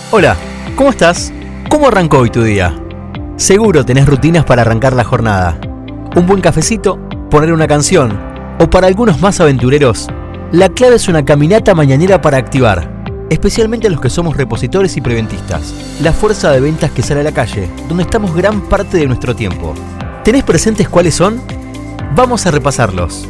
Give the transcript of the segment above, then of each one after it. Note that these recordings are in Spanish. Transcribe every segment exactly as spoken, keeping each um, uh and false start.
Hola, ¿cómo estás? ¿Cómo arrancó hoy tu día? Seguro tenés rutinas para arrancar la jornada. Un buen cafecito, poner una canción, o para algunos más aventureros, la clave es una caminata mañanera para activar, especialmente los que somos repositores y preventistas, la fuerza de ventas que sale a la calle, donde estamos gran parte de nuestro tiempo. ¿Tenés presentes cuáles son? Vamos a repasarlos.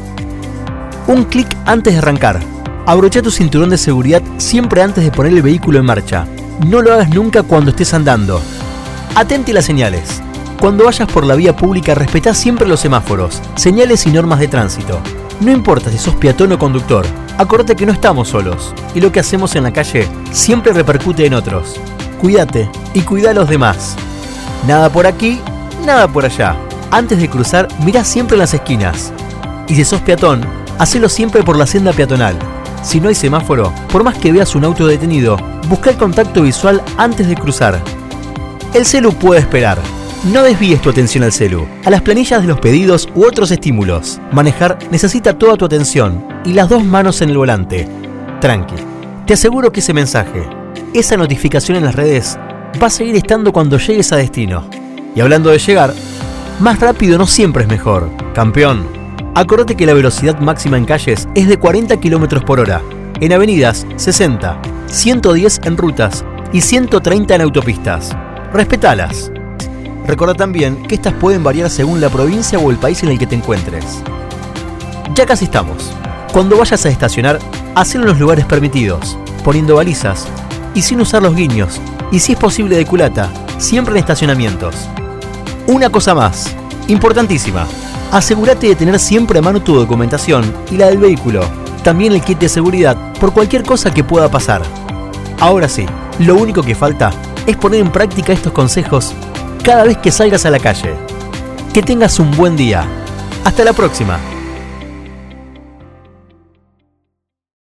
Un clic antes de arrancar. Abrocha tu cinturón de seguridad siempre antes de poner el vehículo en marcha. No lo hagas nunca cuando estés andando. Atente a las señales. Cuando vayas por la vía pública, respetá siempre los semáforos, señales y normas de tránsito. No importa si sos peatón o conductor, acordate que no estamos solos, y lo que hacemos en la calle siempre repercute en otros. Cuídate y cuida a los demás. Nada por aquí, nada por allá. Antes de cruzar, mirá siempre en las esquinas. Y si sos peatón, hacelo siempre por la senda peatonal. Si no hay semáforo, por más que veas un auto detenido, busca el contacto visual antes de cruzar. El celu puede esperar. No desvíes tu atención al celu, a las planillas de los pedidos u otros estímulos. Manejar necesita toda tu atención y las dos manos en el volante. Tranqui. Te aseguro que ese mensaje, esa notificación en las redes, va a seguir estando cuando llegues a destino. Y hablando de llegar, más rápido no siempre es mejor. Campeón. Acordate que la velocidad máxima en calles es de cuarenta kilómetros por hora, en avenidas sesenta, ciento diez en rutas y ciento treinta en autopistas. Respetalas. Recordá también que estas pueden variar según la provincia o el país en el que te encuentres. Ya casi estamos. Cuando vayas a estacionar, hacelo en los lugares permitidos, poniendo balizas y sin usar los guiños, y si es posible de culata, siempre en estacionamientos. Una cosa más, importantísima. Asegúrate de tener siempre a mano tu documentación y la del vehículo, también el kit de seguridad por cualquier cosa que pueda pasar. Ahora sí, lo único que falta es poner en práctica estos consejos cada vez que salgas a la calle. Que tengas un buen día. Hasta la próxima.